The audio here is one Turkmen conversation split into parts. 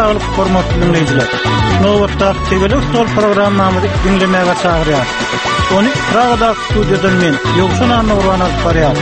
saglyk hormatly dinleyijiler. Nowatda Tegelik Stol programmamyzy dinlemäge çagyrýar. Ony Pragada studiýadan men Ýogşan Anurwan alyp barýar.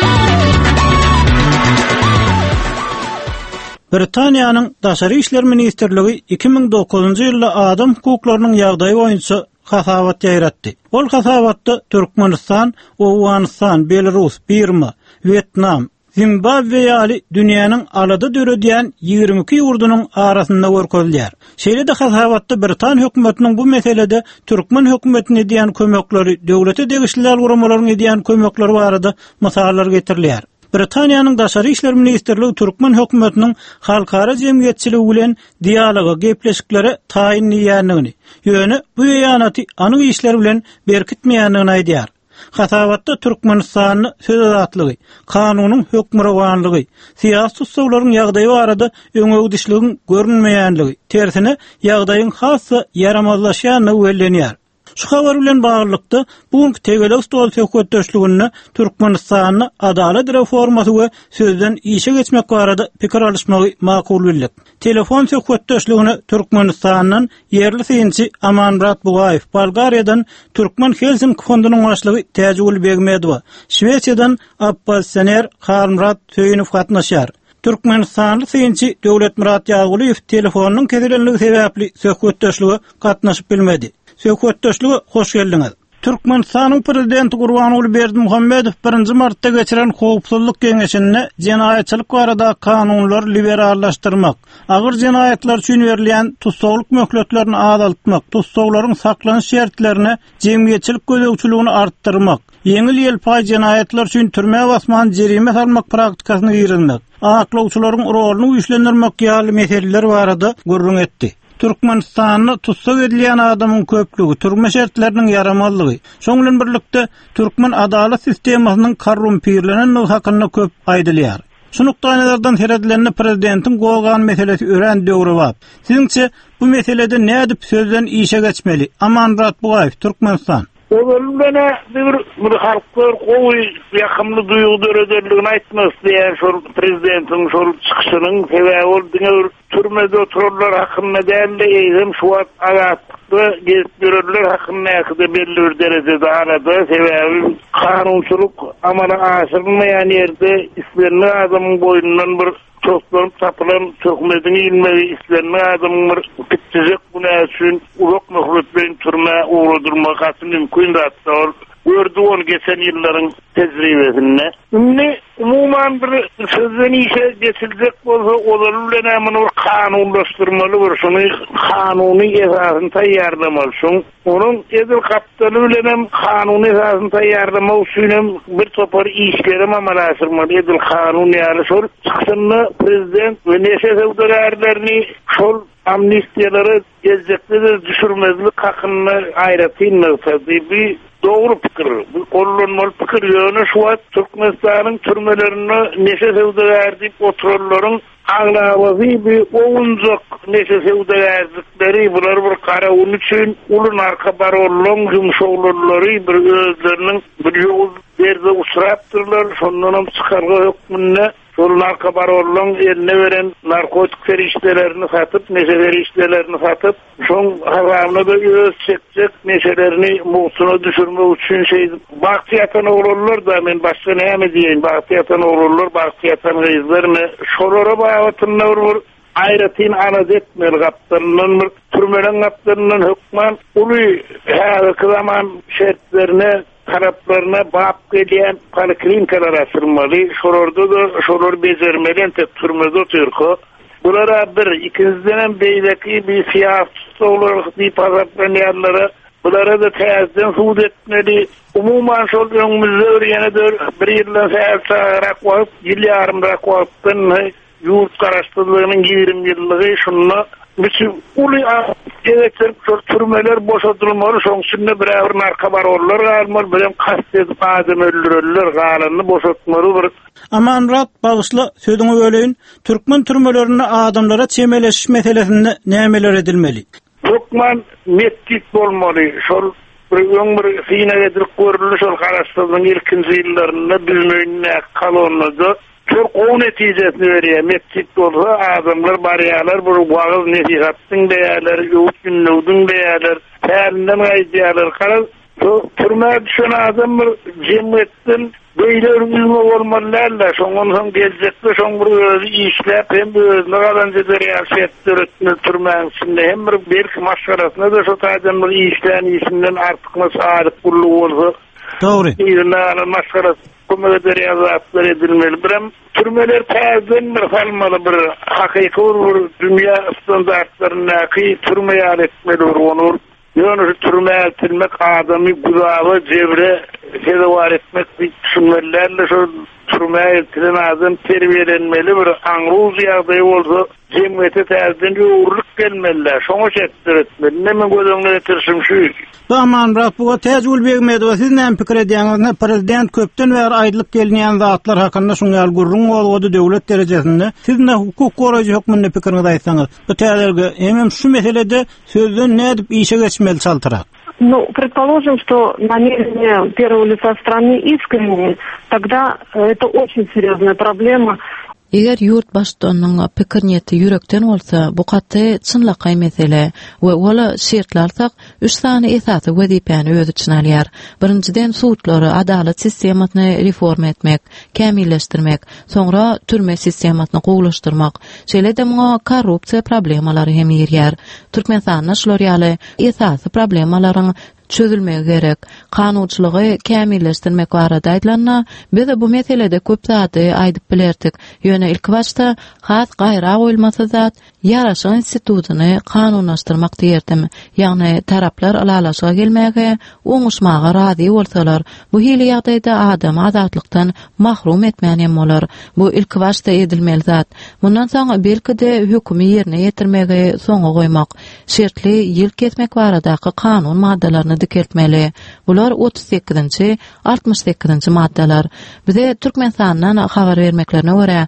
Britaniýanyň Daşary işler ministrligi 2009-njy ýylda adam hukuklarynyň ýagdaýy boýunça hasabat ýaýratdy. Ol hasabatda Türkmenistan, Awganistan, Belarus, Birma, Vietnam, Zimbabwe ýaly dünýäniň alady döredýän 22 ýurdunyň arasynda görkezilýär. Şeýle-de hasabatda Britan hökümetiniň bu meselede Türkmen hökümetine diýen kömekleri, döwlete degişli guramalaryň diýen kömekleri barada masallar getirilýär. Britaniýanyň Daşary işler ministrligi Türkmen hökümetiniň halkara jemgyýetçiligi bilen dialoga, gepleşiklere taýin ýanlygyny, ýöne bu ýanaty anyň işleri bilen berkitmeýänligini aýdýar. Hasabatda Türkmenistanyň söz azatlygy, kanunyň hökmranlygy, syýasy tutsaglaryň ýagdaýy barada öňegdişligiň görünmeýänligi, tersine ýagdaýyň hassa yaramazlaşýanyny bellenýär. Şu habar bilen baglykda bu Tegelik Stol söhbetdeşligini Türkmenistanyň adalet reformasy we sözden işe geçmek barada pikir alışmagy makul bildik. Telefon söhbetdeşligini Türkmenistanyň yerli synçy Amanrat Bugayew, Bolgariýadan Türkmen Helsinki fondunyň başlygy Täjgül Begmedow, Şwesiýadan Abbas Sener Harmrat Söýünüp gatnaşýar. Türkmenistanly synçy Döwlet Murat Ýagulyýew telefonynyň keselenligi sebäpli söhbetdeşligi gatnaşyp bilmedi. Söhbetdeşligi hoş geldiňiz. Türkmenistanyň prezidenti Gurbanuly Berdimuhammedow 1 martda geçiren howpsuzlyk geňeşinde jenaýetçilik barada kanunlar liberallaşdyrmak, agyr jenaýetler üçin berilýän tutsaglyk möhletlerini azaltmak, tutsaglaryň saklanyş şertlerini, jemgyýetçilik gözegçiligini artdyrmak, yeňil ýelpay jenaýetler üçin türme basman jerime salmak praktikasyny ýerlemek, aklawçylaryň roluny güýçlendirmek ýaly meseleler barada gurrun etdi. Türkmenistanyň tutsag edilýän adamyň köplügi, türme şertleriniň yaramazlygy, şoň bilen birlikde Türkmen adalet sistemasynyň korrumpirlenýän hakyna köp aýdylýar. Şunukdaňlardan seredilenli prezidentin golgan meselesi ören döwri bap. Siziňçe bu meselede nädip sözden işe geçmeli? Amanrat Bugayew, Türkmenistan. Oğlumdana bir halklar koyu yakımlı duygu döredirliğini aýtmak diýen şol prezidentin şol çıkışının sebebi olduğunu türmede otururlar hakkında değerli eğitim şu an azatlıkta gezip görürler hakkında yakıda belli bir derecede arada sebebi kanunçuluk amana aşırılmayan yerde istenli adamın boyundan bir toplanıp tapılan tökmedini ilmeli istenli adamın bir bitecek buna için ulak mühletlerin türme uğradırma katı mümkün de hatta gördü onu geçen yılların tecrübesinde. Şimdi umuman bir sözden işe geçilecek olsa olarlı hemen kanunlaştırmalı var. Şunu kanuni esasını tayyarlamalı. Onun edil kaptanı bilenem kanuni esasını tayyarlamalı. Bir topar işlerim amalaştırmalı. Edil kanuni yani şol çıksınlı prezident ve neşe sevdalarlarını şol amnistiyaları gezecekleri düşürmezlik hakkında ayratıyla bir doğru fikir. Bu kollanmalı fikir yönü şu an Türkmenistan'ın türmelerini neşe sevdalar otururların ağlavazı bir oyuncak neşe sevdalardıkları bunlar bir kara onun için ulun arka barollon yumuşoğulları bir özlerinin bir yol derdi usrattırlar. Sonundan çıkarga hükmünde şolun arka barollon eline veren narkotik feriştelerini satıp, neşe feriştelerini satıp, şon haramını da öz çekecek neşelerini muhtuna düşürme için baktiyatan oğullar da ben başka ne mi diyeyim, baktiyatan oğullar, baktiyatan gıyızlarını şolara bağlatınlar vur. Ayratin anaz etmeli kaptanının, türmelen kaptanının hükman ulu zaman şertlerine taraflarına bağıp gelen poliklinikalar asılmalı. Şoror bezermeden tek türmede oturuyor. Bunlara ikinciden beydeki bir siyasi olarak bir pazartlanyanlara bunlara da tezden suud etmeli. Umuman şol önümüzde öğrenedir. Bir yıldan seyirsarak vakıp, yıl yarımrak vakıptan yurt karıştırılığının 20 yıllığı şunla bütün ulu gerektirip türmeler boşaltılmalı, son şimdi birer narka barollar galmalı, bilen kastedip adam öldürürler, galanını boşaltmalı. Amanrat bağışla sözünü öleyin, Türkmen türmelerine adamlara çemeleşiş meselesinde nemeler edilmeli? Türkmen metkit olmalı, şol bir sine edilip görülü şol karıştırılığın ilkinci yıllarında bizim önüne kalonladı. Şol gowy netijesini berýär. Mescit bolsa adamlar barýarlar, bu wagaz nesihatdyň beýärler, ýok günlüğüň beýärler, tälinden gaýdýarlar. Garaz türmäge düşen adam bir jemgyýetden beýle örgülme bolmalylar. Şoňdan soň geljekde şoň bir özü işläp hem özüne galanjy derýär türmäge içinde hem bir belki maşgarasyna da şo taýdan bir işlän işinden artykmy saýryp gurlugy bolsa. Dogry. Ýerler maşgarasy kömek eder azatlar edilmeli. Biram türmeler täzeden bir salmaly bir hakyky bir dünýä standartlaryna ki türme ýaletmeli olur. Ýöne türme tilmek adamy guzawy jebre hedewar etmek düşünmelerle şo türme etilen adam terbiýelenmeli bir aňruz ýagdaý bolsa jemgyýete täzeden ýurluk gelmeliler. Şoňa çekdir etmeli. Näme gözüňe getirşim şu. Aman bu täzül begmedi. Siz näme pikir edýäňiz? Prezident köpden bäri aýdylyp gelýän zatlar hakynda şoňal gurrun boldy döwlet derejesinde. Siz näme hukuk goraýjy hökmünde pikiriňizi aýtsaňyz. Bu täzелге hem şu meselede sözden nädip işe geçmeli çaltyrak. Предположим, что намерения первого лица страны искренние, тогда это очень серьезная проблема. Eger yurt başçynyň pikir niyeti yürekden bolsa, bu gaty çynlakay mesele we ola şertlersak 3 sany esasy wezipäni öz içine alýar. Birinciden suwtlary adalet sistematyny reform etmek, kämilleşdirmek, soňra türme sistematyny gowlaşdyrmak. Şeýle-de muňa korrupsiýa problemalary hem ýerýär. Türkmenistanyň şolar ýaly esasy problemalaryň çözülmegi gerek. Kanunçylygy kämilleşdirmek barada aýdylanna, biz bu meselede köp zady aýdyp bilerdik. Ýöne ilk başta has gaýra goýulmasy zat ýaraşyk institutyny kanunlaşdyrmak diýerdim. Ýagny taraplar alalaşyga gelmäge, oňuşmaga razy bolsalar, bu hili ýagdaýda adam azatlykdan mahrum etmänem bolar. Bu ilk başta edilmeli zat. Mundan soň belki-de hökümi ýerine ýetirmegi soňa goýmak, şertli ýyl kesmek baradaky kanun maddalaryny dikeltmeli. Bular 38-nji, 68-nji maddalar. Bize Türkmenistandan habar bermeklerine görä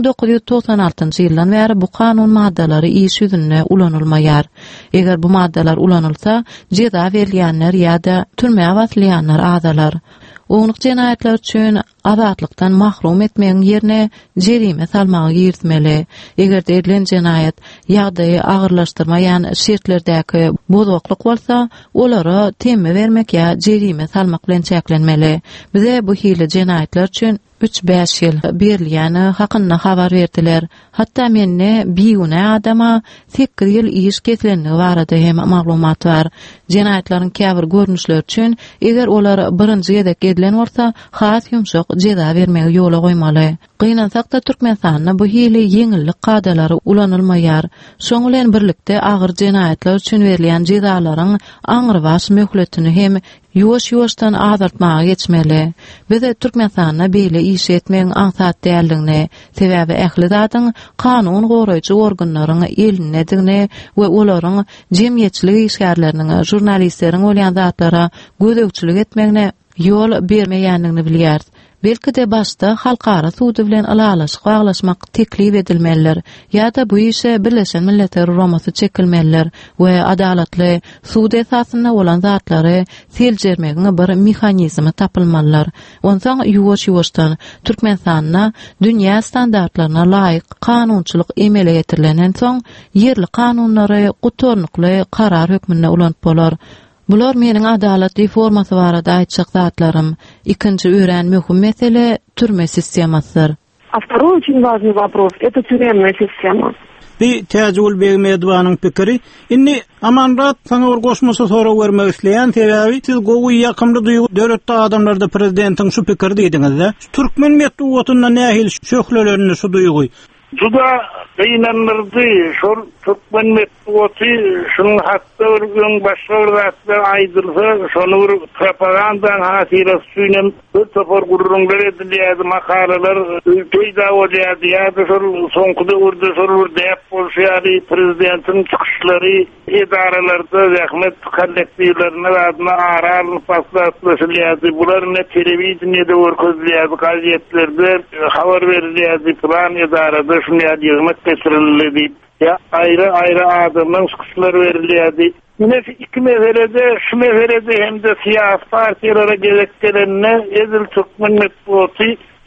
1996-njy ýyldan bäri bu kanun maddalary iş ýüzüne ulanylmaýar. Eger bu maddalar ulanylsa, jeza berilýänler ýa-da türmäge basylýanlar azalar. Oňluk jenaýatlar üçin azatlykdan mahrum etmegiň ýerine jerime salmagy girtmeli. Eger edilen jenaýat ýagdaýy agyrlaşdyrmaýan şertlerdäki bozoklyk bolsa, olara temme bermek ýa jerime salmak bilen çäklenmeli. Bize bu hili jenaýatlar üçin 3-5 ýyl berilýäni hakynda habar berdiler. Hatda menne biýune adama 8 ýyl iş keslenigi barada hem maglumat bar. Jenaýatlaryň käbir görnüşleri üçin eger olar birinji ýedek edilen bolsa, has ýumşak jeza bermegi ýola goýmaly. Gynansak da Türkmenistanyň bu hili ýeňillik gadalary ulanylmaýar. Şoň bilen birlikde agyr jenaýatlar üçin berilýän jezalaryň aňyrbaş möhletini hem ýuwaş-ýuwaşdan azaltmaga geçmeli. Bize Türkmenistanyna beýle iş etmegiň aňsat däldigini, sebäbi ähli zatyň kanun goraýjy organlaryň elindedigini we olaryň jemgyýetçilik işgärleriniň, jurnalistleriň bolýan zatlara gözegçilik etmegine ýol bermeýändigini bilýär. Belki de başta halkara sudy bilen alalaşyk baglaşmak teklip edilmeliler ýa-da bu işe Birleşen Milletler Romasy çekilmeliler we adalatly sudy esasynda bolan zatlary seljermegiň bir mehanizmi tapylmalylar. Ondan ýuwaş-ýuwaşdan Türkmenistanyna dünýä standartlaryna laýyk kanunçylyk emele getirilenden soň ýerli kanunlary gutornukly karar hökmüne ulanyp bolar. Bular meniň adalet reformasy barada aýtjak zatlarym. Ikinji öýren möhüm mesele türme sistemasydyr. А второй очень важный вопрос – это тюремная система. Bir täzül begmedwanyň pikiri, inni amanrat saňa urgoşmasy sora bermek isleýän sebäbi siz gowy ýakymly duýgu döwletde adamlarda prezidentiň şu pikiri diýdiňizde. Türkmen medeniýetinde nähil şöhlelerini şu duýgy. Juda beýnenlerdi, şol Türkmen medeniýeti şunyň hatda bir başga bir zatlar aýdylsa, şonu bir propagandaň hasylaty üçin bir topar gurrunlar edilýärdi, makalalar peýda bolýardy, ýa-da şol soňky urdu şol däp bolýardy, prezidentiň çykyşlary edaralarda zähmet kollektivlerine adyna aral paslatlaşylýardy. Bular ne telewizionyada görkezilýärdi, gazetlerde habar berilýärdi, plan edarada şunya hizmet getirildi. Ya ayrı adamın çıkışları verilýärdi. Yine iki meselede, şu meselede hem de siyasi partilara gereklerine Edil Türkmen medeniýeti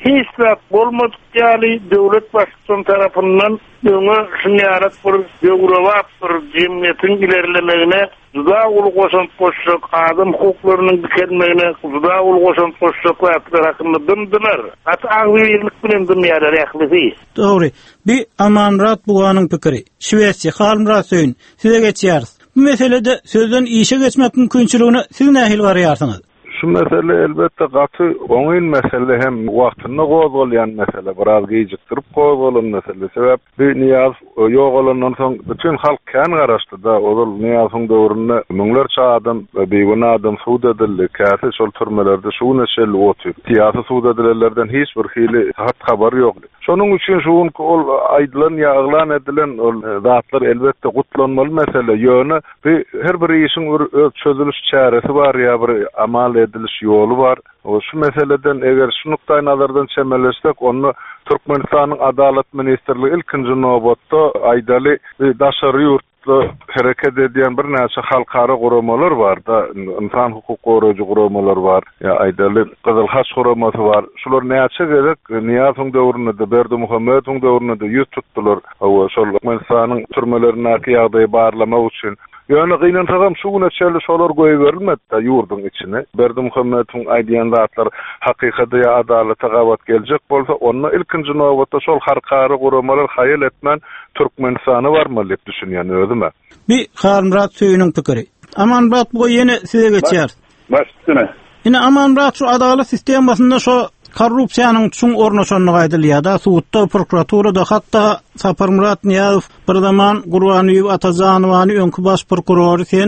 hiç zat bolmadyk ýaly döwlet başçysynyň tarapyndan öňe şunýarak bir ýograp bir jemgyýetiň ilerlemegine juda uly goşan koşjak, adam hukuklarynyň dikelmegine juda uly goşan koşjaklar hakynda dymdylar. Hat agyrlyk bilen dymýarlar ýaklysy. Dogry. Bir Amanrat Buganyň pikiri. Şwesiýa Halmrat söýün. Size geçýär. Bu meselede sözden işe geçmek mümkünçülüğüne siz nähil garaýarsyňyz? Şu mesele elbette gatı oňyn mesele hem wagtyny gozgolýan mesele, biraz gejikdirip gozgolan mesele. Sebäp bir Niyaz ýok bolandan soň bütün halk kän garaşdy da, ol Niyazyň döwründe müňlerçe adam beýguna adam suud edildi, käse şol türmelerde şu neşeli otup, tiýasy suud edilenlerden hiç bir hili habar ýokdy. Şonuň üçin şuň ol aýdylan ýaglan edilen ol zatlar elbette gutlanmaly mesele. Ýöne her bir işiň öz çözülüş çäresi bar ýa bir amal ediliş ýolu bar. O şu meseleden eger şu nukta nazardan çemelersek onu Türkmenistanyň Adalet Ministrligi ilkinji nowbatda aýdaly daşary ýurtda hereket edýän bir näçe halkara guramalar bar da, insan hukuk goraýjy guramalar bar, ýa aýdaly Gyzyl Haç guramasy bar. Şular näçe gerek Niyazyň döwründe, Berdimuhammedyň döwründe ýüz tutdular. O şol Türkmenistanyň türmelerine ýagdaý barlamak üçin. Yani gıynan tağam şu neçeli şolar goýup berilmedi da ýurdun içine. Berdimuhammedyň aýdýan zatlar hakykata ýa adalata gawat geljek bolsa, onu ilkinji nowbatda şol harkary guramalar haýal etmän Türkmenistany barmy diýip düşünýän özüme. Bir Halmrat söýüniň pikiri. Amanrat bu ýene size geçýär. Başçyna. Ine Amanrat şu adalet sistemasynda şu korrupsiýanyň çuň ornaşanyny aýdylýar. Suwutda, prokuraturada, hatda Saparmurat Niýazow bir zaman Gurbanyýew Atazanowany öňkü baş prokurory sen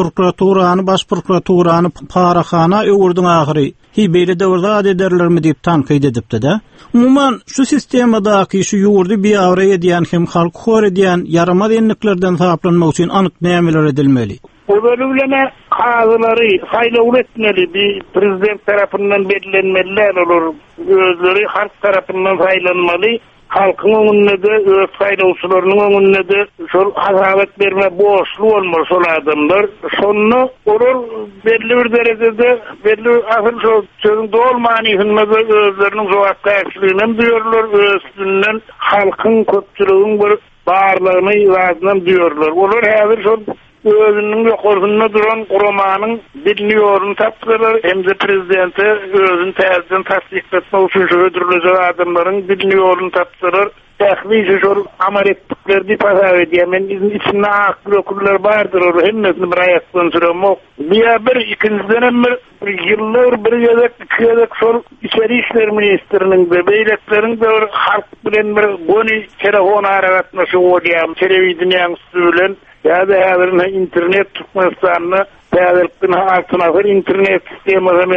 baş prokuraturany paraxana öwürdüň ahyry. Beýle döwürde adederlermi diýip tanqid edipdi da. Umuman şu sistemadaky şu ýurdy biýawra edýän hem halk hor edýän yaramaz enliklerden saplanmak üçin anyk nämeler edilmeli? O bölümleme kağıtları saylaw etmeli, bir prezident tarapyndan belirlenmeliler olur. Özleri halk tarapyndan saylanmaly. Halkyň öňünde de, öz saýlawçylarynyň öňünde de şol hazawet berme boşluğu bolmaly şol adamlar. Şonu olur belli bir derejede, belli asyl şol sözüň dolmany hynmada özleriniň jogapkärçiliginden diýerler, özünden halkyň köpçüliginiň bir barlygyny ýaznan diýerler. Olar häzir şol özünün ýokarynda duran guramanyň dilini ýorun tapdylar, hem de prezidenti özüni täzeden tasdikletmek üçin öldürilen adamlaryň dilini ýorun tapdylar. Tähwiýe şol amal etdikleri pasar edýär. Men içinde akrokurlar bardyr, hemmesini bir aýakdan süremek. Bir ikinciden bir ýyllar bir ýedek şol içeri işler ministriniň de beýlekleriň de halk bilen bir goni telefon aragatmaşy bolýar, telewizioniýanyň üstünden ýa-da häzirde internet Türkmenistanyň täzelikden altına bir internet sistemasyny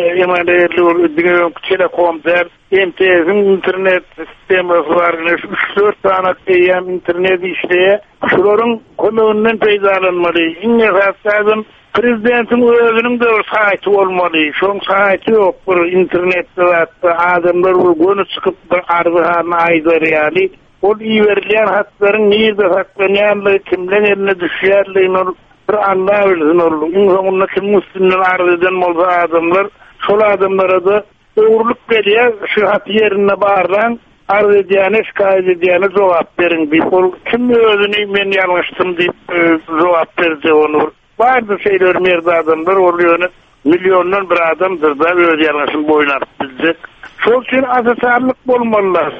emanet telekomlar, MTS'in internet sistemasyny var, 3-4 tane ýa internet işleýär. Şolaryň kömeginden peýdalanmaly. Iňe häzirden prezidentiň özüniň de bir saýty bolmaly. Şoň saýty ýok, bir internetde adamlar gönü çykyp bir arzyhany aýdarýaly. Ol iýerlen hatlaryň nerede saklanýanlygy, kimden eline düşýärligini bir anlap bilsin oldu. Onu kim üstünden arzydan bolsa adamlar, şol adamlara da öwürlük berýär, şu hat ýerine bardan arz edýän, şikayet edýän jogap berin. Ol kim özüni men ýalňyşdym diýip jogap berdi onu. Bardy şeýler merde adamlar oluyor, milyonlar bir adamdır da öz ýalňyşyny boýnap biljek. Şol üçin asasanlyk bolmalylar.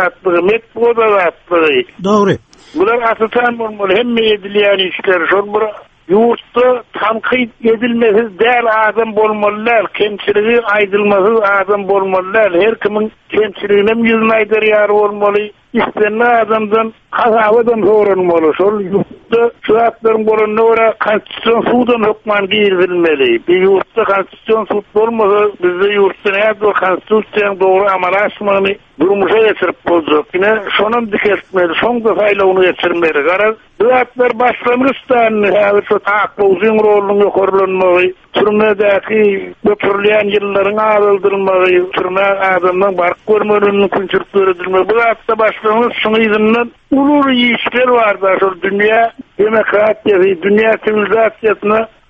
Dogry. Bular asasan bolmaly. Hemme edilýän işler şol bir ýurtda tanqid edilmesiz däl adam bolmalylar. Kemçiligi aýdylmasyz adam bolmalylar. Her kimiň kemçiligine ýüzüne aýdarýar bolmaly. İstenen adamdan hazawadan soranmaly. Şol ýurtda şu atlaryň bolanyna görä konstitusiýon suwdan hukman girilmeli. Bir ýurtda konstitusiýon suwd bolmasa, bizde ýurtda näde konstitusiýaň dogry amal aşmany durmuşa geçirip boljak. Ine şonun diketmeli, şoňda saýlawyny geçirmeli. Garaz, bu atlar başlanmışdan häzir şu taýyň roluny ýokarlanmagy, türmedäki götürilýän ýyllaryň aýdylmagy, türme adamdan bark görmegini künçürip berilmeli. Bu atda başlanmış şoň ýyzynyň ulur işler var da şol dünýä demokratiýasy, dünýä sivilizatsiýasyny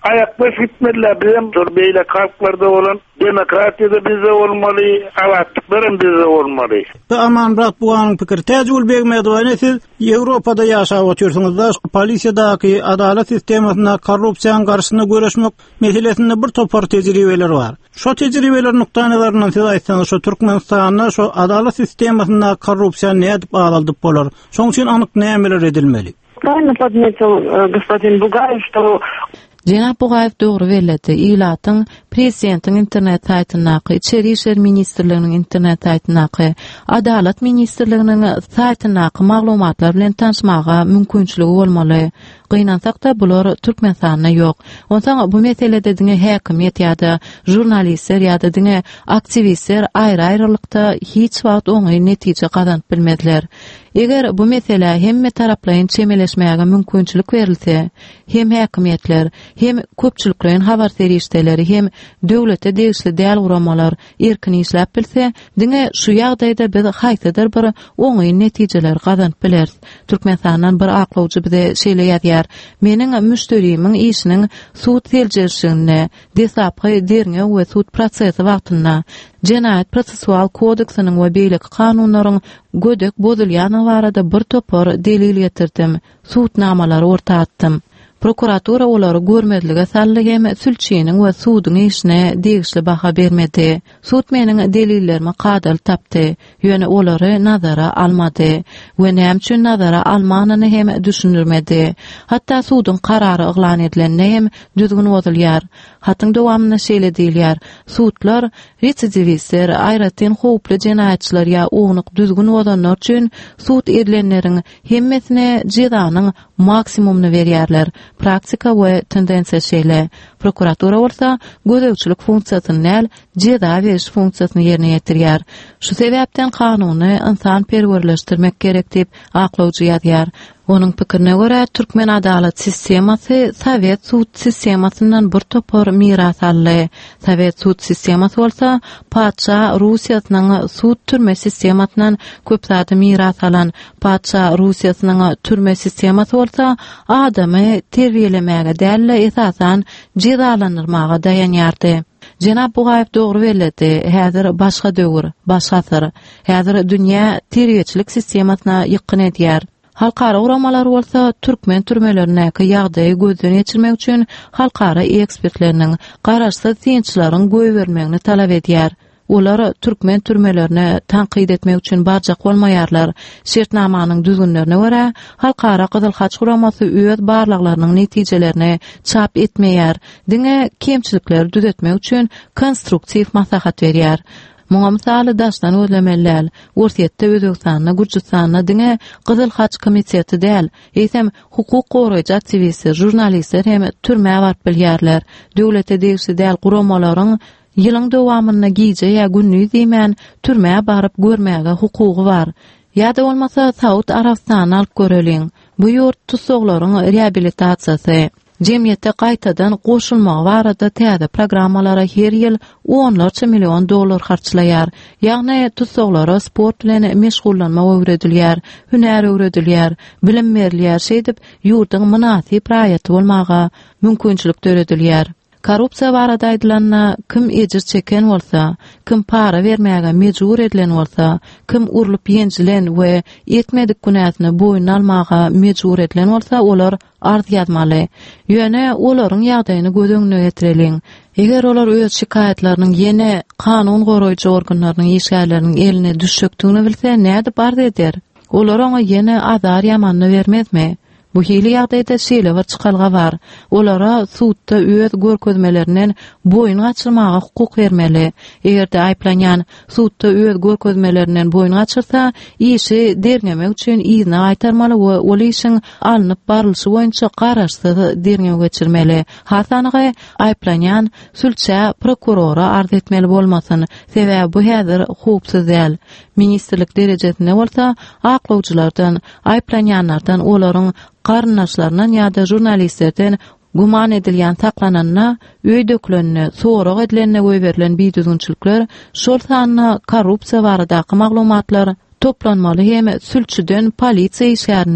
ayakbaş gitmediler. Bizim beyle kalklarda olan demokratiyada bize olmalı, avatlıkların bize olmalı. Aman bırak bu anın pikir. Tecrübül Begmedovani siz Avrupa'da yaşap otursunuz da polisiyadaki adalet sistemasında korrupsiyanın karşısında görüşmek meselesinde bir topar tecrübeler var. Şu tecrübeler noktanlarından siz aytsanız şu Türkmenistan'da şu adalet sistemasında korrupsiyan ne edip ağladıp bolar. Şoň üçin anyk nämeler edilmeli? Правильно подметил господин Бугаев, что Cenab Bugayev dogry bellädi. Ilatyň prezidentiň internet saýtynaky, İçeri işler ministrliginiň internet saýtynaky, Adalet ministrliginiň saýtynaky maglumatlar bilen tanışmaga mümkinçiligi bolmaly. Gynansak da bular Türkmenistanda ýok. Ondan bu meselede diňe häkimiýet ýa-da jurnalistler ýa-da diňe aktivistler aýry-aýrylykda hiç wagt oňy netije gazanyp bilmediler. Eger bu mesele hemme taraplaryň çemeleşmäge mümkinçilik berilse, hem häkimiýetler, hem köpçüliklerin habar serişdeleri, hem döwlete degişli däl guramalar erkin işläp bilse, diňe şu ýagdaýda biz haýsydyr bir oňy netijeler gazanyp bileriz. Türkmenistandan bir aklawjy bize şeýle ýazýar: "Meniň müşterimiň işiniň suud seljeşigine, desapy derňe we suud prosesi wagtynda Jenayet Prosesual Kodeksiniň we beýleki kanunlaryň gödek bozulýany barada bir topar delil getirdim. Suudnamalary ortatdym. Prokuratura olary görmezlige saldy hem sülçiniň we suudyň işine degişli baha bermedi. Suud meniň delillerimi kadal tapdy. Ýöne olary nazara almady we näme üçin nazara almanyny hem düşünürmedi. Hatda suudyň karary eglan edilende hem düzgün bozulýar. Hatyň dowamyna şeýle diýilýär: suudlar residivistler, aýratyn howply jenaýatçylar ýa ognyk düzgün bolanlar üçin suud edilenleriň hemmesine jezanyň maksimumyny berýärler. Praktika we tendensiýa şeýle. Prokuratura bolsa gözegçilik funksiýasyny näl, jeza beriş funksiýasyny ýerine ýetirýär. Şu sebäpden kanuny insan perwerleşdirmek gerek diýip aklawjy ýazýar. Onun pikirine göre Türkmen adalet sistemasy Sovet suud sistemasyndan bir topar miras aldy. Sovet suud sistemasy bolsa Paça Russiýasynyň suud türme sistemasyndan köp zady miras alan. Paça Russiýasynyň türme sistemasy bolsa adamy terbiýelemäge däl esasan cezalandyrmaga dayanýardy. Cenab Bugayev dogry bellädi. Häzir başga döwür, başga asar. Häzir dünýä terbiýeçilik sistemasyna ýykyn edýär. Halkara uramalar bolsa Türkmen türmelerine ýagdaýy gözden geçirmek üçin halkara ekspertleriniň garaşsyz synçylaryň göý bermegini talap edýär. Olar Türkmen türmelerine tanqid etmek üçin barjak bolmaýarlar. Şertnamanyň düzgünlerine görä halkara Gyzyl Haç uramasy öz barlyklarynyň netijelerini çap etmeýär. Diňe kemçilikler düzetmek üçin konstruktiw maslahat berýär. Muňa misaly daşdan özlemeler, Orsiýetde Özbekistanda, Gürjistanda diňe Gyzyl Haç komiteti däl, eýsem hukuk goraýjy aktivistler, jurnalistler hem türmäge baryp bilýärler. Döwlete degişli däl guramalaryň ýylyň dowamyna giýje ýa günlük diýmän türmäge baryp görmäge hukugy bar. Ýa-da bolmasa Saud Arabistanyny alyp göreliň. Bu ýurt tutsaglaryň reabilitasiýasy, Cemiyete gaýtadan goşulmagy barada täze programmalara her ýyl $10 milyon harçlaýar. Ýagny tutsaglara sport bilen meşgullanma öwredilýär, hünär öwredilýär, bilim berilýär şeýdip ýurtyň münasip raýaty bolmaga mümkinçilik töredilýär. Korrupsiýa barada aýdylanna kim ejir çeken bolsa, kim para bermäge mejbur edilen bolsa, kim urulup ýenjilen we etmedik günäsini boýuna almaga mejbur edilen bolsa, olar arz ýazmaly. Ýöne olaryň ýagdaýyny göz öňüne getireliň. Eger olar öz şikaýetlerini ýene kanun goraýjy organlarynyň işgärleriniň eline düşükdigini bilse, näde bar eder? Olar oňa ýene azar ýamanyny bermezmi? Bu hili ýagdaýda şeýle bir çykalga bar. Olara suudda öz görkezmelerinden boyun gaçyrmaga hukuk bermeli. Egerde aýplanýan suudda öz görkezmelerinden boyun gaçyrsa, işi derňemek üçin izne aýtarmaly we ol işiň alınıp barylşy boýunça garaşsyz derňe geçirmeli. Hasanyga aýplanýan sülçä prokurora arz etmeli bolmasyn. Sebäbi bu häzir hukuksyz däl. Ministrlik derejesinde bolsa aklawjylardan, aýplanýanlardan olaryň garnaşlaryndan ýa-da jurnalistlerden guman edilýän saklananna, öý döklenine, sorak edilenine göý berilen biýdüzgünçilikler, şol sanyna korrupsiýa baradaky maglumatlar toplanmaly hem sülçüden polisiýa işgärinden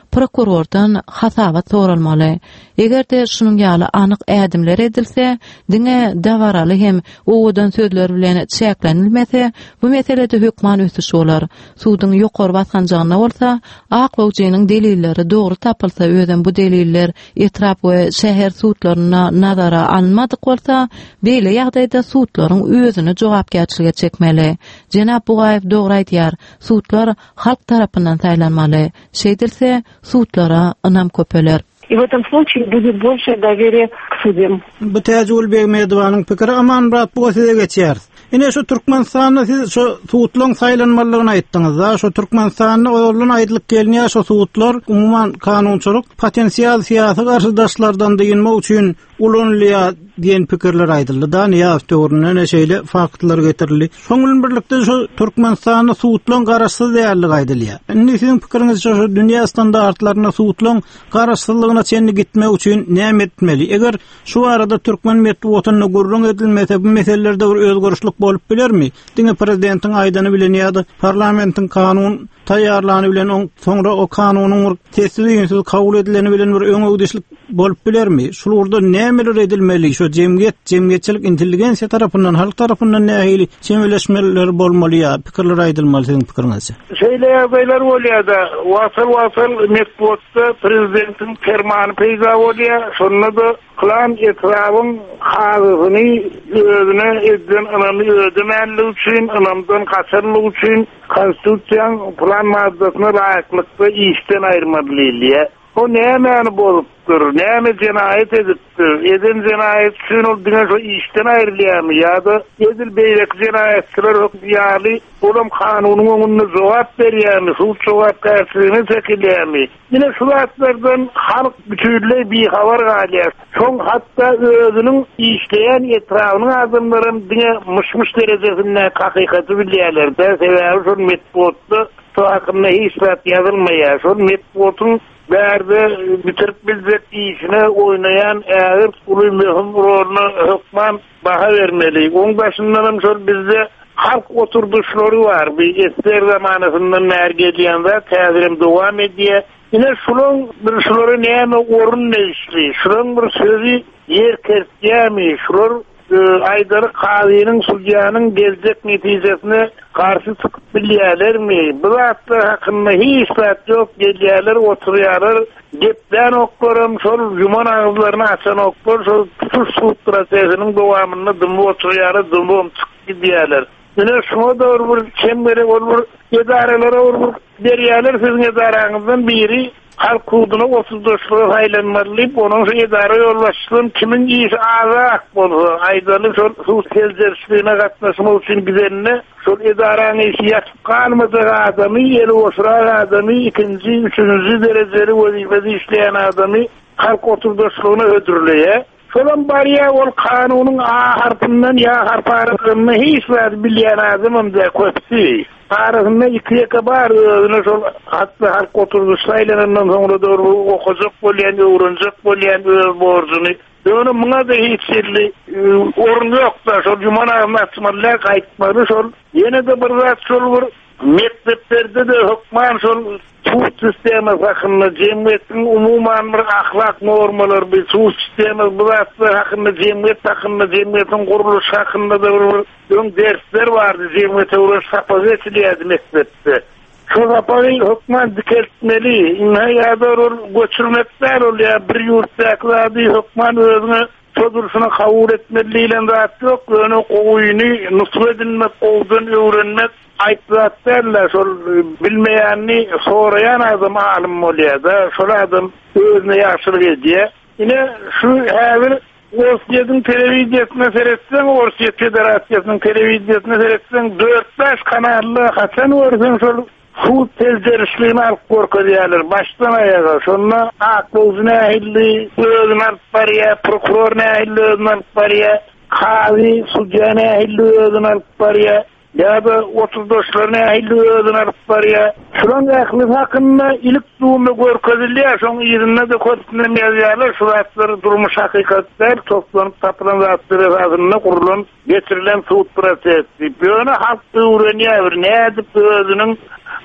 prokurordan hasabat sorulmaly. Egerde şunun ýaly anyk ädimler edilse, diňe dawaraly hem owadan sözler bilen çäklenilmese, bu meselede hökman ötüş bolar. Suwdyň ýokary basganjagyna bolsa, aklawjynyň delilleri dogry tapylsa, özüm bu deliller etrap we şäher suwtlaryna nazara alınmadyk bolsa, beýle ýagdaýda suwtlaryň özüni jogapkärçilige çekmeli. Jenap Bugaýew dogry aýtýar, suwtlar halk tarapyndan saýlanmaly. Şeýdilse, suwtlara ynam köpeler. И в этом случае будет больше доверия к судьям. Bu Täjül Begmedowanyň pikiri aman Murat bu size geçýär. Ine şu Türkmenistanyň siz şu suwtlaryň saýlanmalygyny aýtdyňyz. Şu Türkmenistanyň oýulan aýdylyp gelýär şu suwtlar umuman kanunçylyk potensial siýasy garşydaşlardan diýilmek üçin ulanylýar diýen pikirler aýdyldy. Da niýe töwrüne neşeýle faktylar getirildi. Şoňul birlikde şu Türkmenistanyň suwtlaryň garaşsyz däliligi aýdylýar. Indi siziň pikiriňiz şu dünýä standartlaryna suwtlaryň garaşsyzlygyna çenli gitmek üçin näme etmeli? Eger şu arada Türkmen medeniýetine gurrun edilmese bu meselelerde bir özgörüşlik bolup bilermi? Diňe prezidentiň aýdany bilen ýa-da parlamentiň kanun taýýarlany bilen soňra o kanunyň tesiri kabul edileni bilen bir öňüdüşlik bolup bilermi? Şurada nämeler edilmeli? Şu jemgyýetçilik intelligensiýa tarapyndan, halk tarapyndan nähili çemeleşmeler bolmaly ýa pikirler aýdylmaly siziň pikiriňizçe? Şeýle ýagdaýlar bolýar-da, wasal medeniýetde prezidentiň fermany peýda bolýar, şonda da klan etrawyň hazyny özüne edden anamy ödemäli üçin, anamdan kaçarlyk üçin konstitusiýaň plan maddasyna laýyklykda işden aýrmaly. O näme bolupdyr, näme jenaýet edipdir, eden jenaýet üçin ol diňe şu işden aýrylýarmy ýa-da edil beýlek jenaýetçiler ýaly olam kanunyň öňünde jogap berýärmi, şu jogapkärçiligini çekilýärmi? Ýene şu wagtlardan halk bütünlei bihabar galýar. Şoň hatda özüniň işleýän etrawynyň adamlaryň diňe myş derejesinde hakykaty bilýärler-de, sebäbi şu medeniýetde şu hakynda hiç zat ýazylmaýar. Şu medeniýetyň bärde bitirip biljek işine oynayan ägir uly möhüm roluna hökman baha vermeli. Oň başyndan şol bizde halk oturduşlary bar. Bir esker zamanysyndan näher gelýände täzerim dowam edýär. Ine şulary näme orun näşli? Şularyň bir sözi yer kertýärmi? Şular aýdary kazynyň sudyanyň geljek netijesine karşı çıkıp bilýärlermi? Bu zatlar hakynda hiç zat ýok, gelýärler, oturýarlar, gepden oklarym, şol ýuman agzlaryny açan oklar, şol suwt prosesiniň dowamyny dymby oturýarlar, dymby çykyp gidýärler. Ine şoňa da bir çembere bolur, edarelere bolur, berýärler, siziň edaraňyzdan biri halk hududyna 34 haýlanmaly, onuň şu edara ýolbaşçylygyny kimin işi azak bolsa, aýdaly şol suwt keljerçiligine gatnaşmak üçin gidenine şol edaranyň işi ýatyp galmadyk adamy, ýeli osuran adamy, ikinji, üçüncü derejeli wezifede işleýän adamy halk oturduşlygyna ödürleýär. Şolan barýa ol kanunyň A harpyndan ýa harparagyny hiç zat bilýän adamymda köpsi. Tarihinde ikiye kabar şol hatda halk oturduşy aýlanandan soňra da okujak bolýan, öwrenjek bolýan öz borjuny. Ýöne muňa da hiç şerli orun ýok-da şol ýuman agmatçylar gaýtmady şol. Ýene de bir zat şol bir mektepleri de hökman şol suwt sistemi hakynda jemgyýetiň umuman bir ahlak normalary, bir suwt sistemi bu zatlar hakynda jemgyýetiň guruluşy hakynda da bir dersler bardy, jemgyýete uruş sapazetliýärdi mektepde. Şu sapazı hökman dikeltmeli, ýa-da göçürmekler bolýar, bir ýurtdaky hökman özüne sözürsüne kabul etmeli ile zat ýok, öňe goýuny nusrat edilmek, gowdan öwrenmek aýtlatlarlar, şol bilmeýänni soraýan adam alim bolýar-da, şol adam özüne ýaşyryk edýär. Ine şu häzir Orsiýatyň telewiziýasyna seretseň, Orsiýa Federasiýasynyň telewiziýasyna seretseň 4-5 kanally haçan görseň şol suwt teljerçiligini alyp görkezýärler başdan aýaga. Şonda aklawjyna ähli özüne alyp barýar, prokuror nähili özüne alyp barýar, kazy sudyana ähli özüne alyp barýar. ýa-da 34-laryna ähli özüne alyp barýar. Şoň ähli hakynda ilk durumy görkezilýär, şoň ýerinde de köpüne ýazýarlar, şu zatlar durmuş hakykatlar toplanyp tapylan zatlar esasında kurulan, getirilen suwt prosesi. Ýöne halk öwrenýär, näde özüniň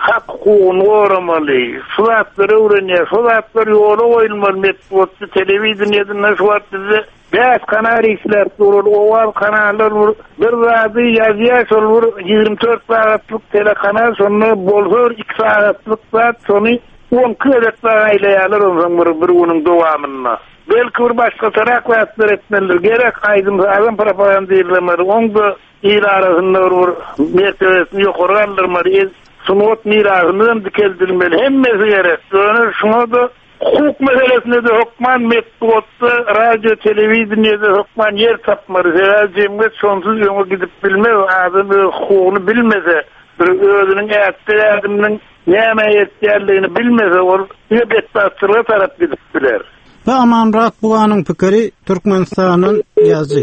hak hukukunu goramaly. Şulatları öwrenýär, şulatlar ýola goýulmaly. Metbotda telewizionyada şulat bizi bäs kanarisler durur, owal kanallar bir zady ýazýar, şol 24 saatlyk telekanal, şonu bolsur 2 saatlyk zat, şonu 10 kredetler aýlaýarlar onun bir günüň dowamyna. Belki bir başka tarak wagtlar etmelidir. Gerek aýdym propaganda ýerleri, onda ýer arasynda bir mertebesini ýokary aldyrmaly. Sunut mirasından dikeldilmeli. Hemmesi gerek. Şuna da hukuk meselesinde de hukman metbotda, radyo, televizyonda hukman yer tapmalı. Cemiyet sonsuz yolu gidip bilmez. Adını, hukukunu bilmese, bir özünün erdiminin neyme yetkiyerliğini bilmese, o bedbastırlığa taraf gidip biler. Ve Amanrat Buğanın pikiri Türkmenistan'ın yazı.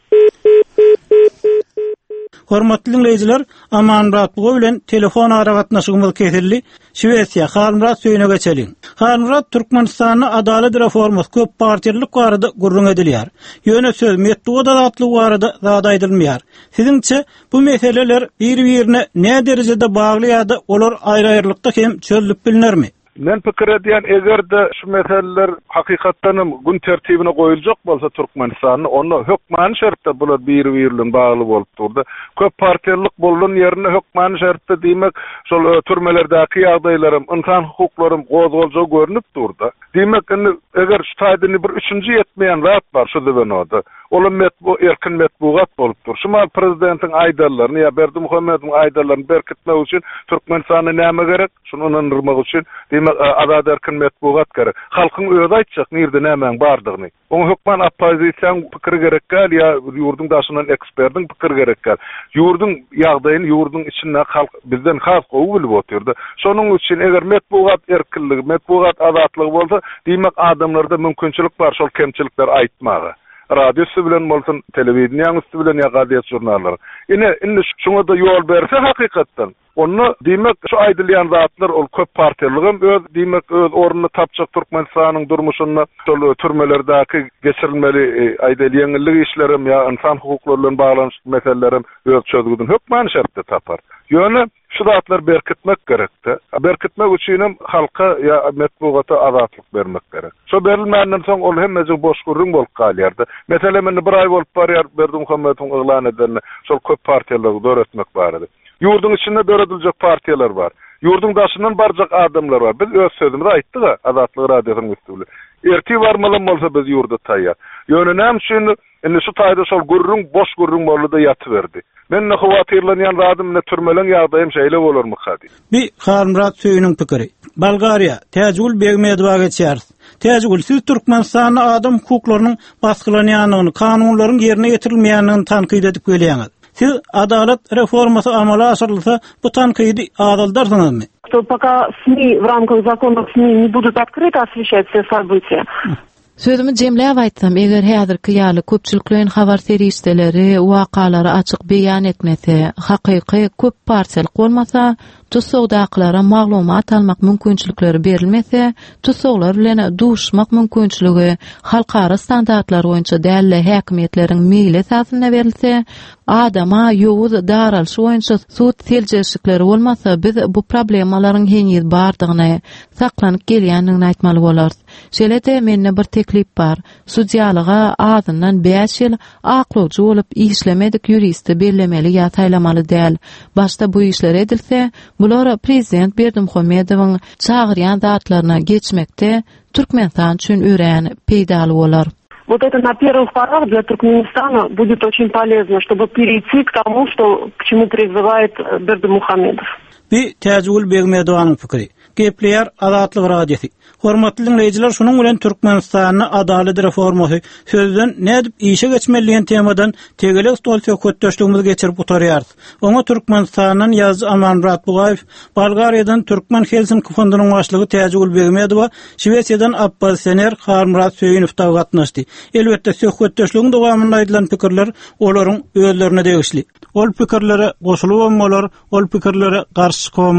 Hormatly dinleyijiler, Amanrat Buğa bilen telefon aragatnaşygymyz kesildi. Şwesiýa Harmrat söýüne geçelim. Harmrat Türkmenistanyň adalet reformasy köp partiýalyk barada gurrun edilýär. Ýöne söz metdu adaletli barada zada edilmeýär. Siziňçe bu meseleler bir-birine näme derejede bagly ýa-da olar aýry-aýrylykda hem çözülip bilinärmi? Men pikir edýän egerde şu meseleler hakykatdan gün tertibine goýuljak bolsa Türkmenistanyň onu hökman şertde bular bir-birine bagly bolup durdy. Köp partiýalyk bolan ýerine hökman şertde diýmek şol türmelerdäki ýagdaýlarym, insan hukuklarym gozgolja görünüp durdy. Diýmek eger şu taýdyny bir üçünji ýetmeýän zat bar şu debenoda. Ola erkin metbugat bolupdyr. Şumal prezidentiň aýdarlaryny ýa Berdimuhammedowyň aýdarlaryny berkitmek üçin Türkmenistana näme gerek? Şunu onandyrmak üçin azad erkin metbugat gerek. Halkyň özi aýtjak nirde näme bardygyny. Oňa hökman oppozisiýan pikir gerek gal ýa ýurdun daşynan ekspertiň pikir gerek gal. Ýurdun ýagdaýyny ýurdun içinde halk bizden has gowy bilip oturdy. Şonuň üçin eger metbugat erkinligi, metbugat azatlygy bolsa, diýmek adamlarda mümkinçilik bar şol kemçilikler aýtmagy. Radyosu bilen bolsun, telewizionyňy bilen ýa gaziýet jurnallary. Indi şuňa da ýol berse hakykatdan. Onu diýmek şu aýdylýan zatlar ol köp partiýalygym öz diýmek öz ornuny tapjak Türkmenistanyň durmuşyna şol türmelerdäki geçirilmeli aýdylýanlyk işlerim ýa insan hukuklary bilen baglanşyk meselelerim öz çözgüdün hökman şertde tapar. Ýöne şu zatlar berkitmek gerekdi. Berkitmek üçin hem halka ýa metbugata azatlyk bermek gerek. Şo berilmenden soň ol hemmesi boş gurrun bolup galýardy. Meselen men bir aý bolup barýar Berdimuhammedowyň eglan edildi. Şol köp partiýalary döretmek barady. Ýurdun içinde dörediljek partiýalar bar. Ýurdun daşyndan barjak adamlar bar. Biz öz sözümizde aýtdyk, Azatlyk radiosynyň üstünde. Erki barmalan bolsa biz ýurda taýýar. Ýöne näme üçin indi şu taýda şol gurrun, boş gurrun boldy ýatyberdi. Men howatyrlanýan radymyny türmelen ýagdaýym şeýle bolarmy hadi? Bir Harmrat söýüniň pikiri. Bulgariýa Täjgül Begmedowa geçýär. Täjgül siz Türkmenistanyň adam hukuklarynyň baskylanýanyny, kanunlaryň ýerine ýetirilmeýänini tanqid edip gelýäňiz. Siz adalet reformasy amala aşyrylsa bu tanqidi adaldarsyňyzmy? Что пока СМИ в рамках законов СМИ не будут открыто освещать все события. Sözümü jemläp aýtsam, eger häzirki ýaly köpçüliklerin habar serişdeleri, wakalary açyk beýan etmese, hakyky köp partiýalyk bolmasa, tutsogdaklara maglumat almak mümkinçilikleri berilmese, tutsoglar bilen duşmak mümkinçiligi halkara standartlar boýunça dälle häkimetleriň meýli esasyna berilse, adama ýowuz daralşy boýunça sud seljeşikleri bolmasa, biz bu problemalaryň heňiz bardygyny, saklanyp gelýändigini aýtmaly bolarys. Şeýle-de menne bir teklip bar. Sudiýalyga azyndan 5 ýyl aklawjy bolup işlemedik ýuristi bellemeli ýa taýlamaly däl. Başda bu işler edilse, bular prezident Berdimuhammedowyň çagyrýan zatlaryna geçmekde Türkmenistan üçin ören peýdaly bolar. Вот это на первых порах для Туркменистана будет очень полезно, чтобы перейти к тому, к чему призывает Бердимухамедов. Bir Täjgül Begmedowyň pikiri. Gepleýär Azatlyk radiosi. Hormatly dinleyijiler, şunuň bilen Türkmenistanyň adalet reformasy sözden nädip işe geçmeliýän temadan tegelik stol söhbetdeşligimizi geçirip oturýarys. Oňa Türkmenistanyň ýazgy Amanrat Bugaýew, Bulgariýadan Türkmen Helsinki fondunyň başlygy Täjgül Begmedowa, Şwesiýadan Abbassener Harmrat Söýünow da gatnaşdy. Elbetde söhbetdeşligiň dowamynda aýdylan pikirler olaryň özlerine degişli. Ol pikirlere goşulyp bolmalar, ol pikirlere garşy bolmalar.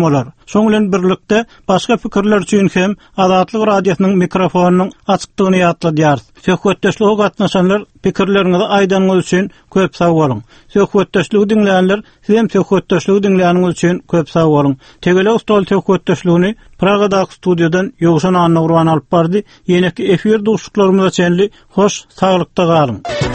Şoň bilen birlikde başga pikirler üçin hem Azatlyk radiosynyň mikrofonunyň açykdygyny ýatladýar. Söhbetdeşlige gatnaşanlar pikirlerinizi aýdanyňyz üçin köp sag bolun. Söhbetdeşligi dinleýänler hem söhbetdeşligi dinleýäniňiz üçin köp sag bolun. Tegele stol söhbetdeşligini Pragadaky studiodan Ýogşan Annurwan alyp bardy. Ýene-ki efir duşuklarymyza çenli hoş, saglykda galyn.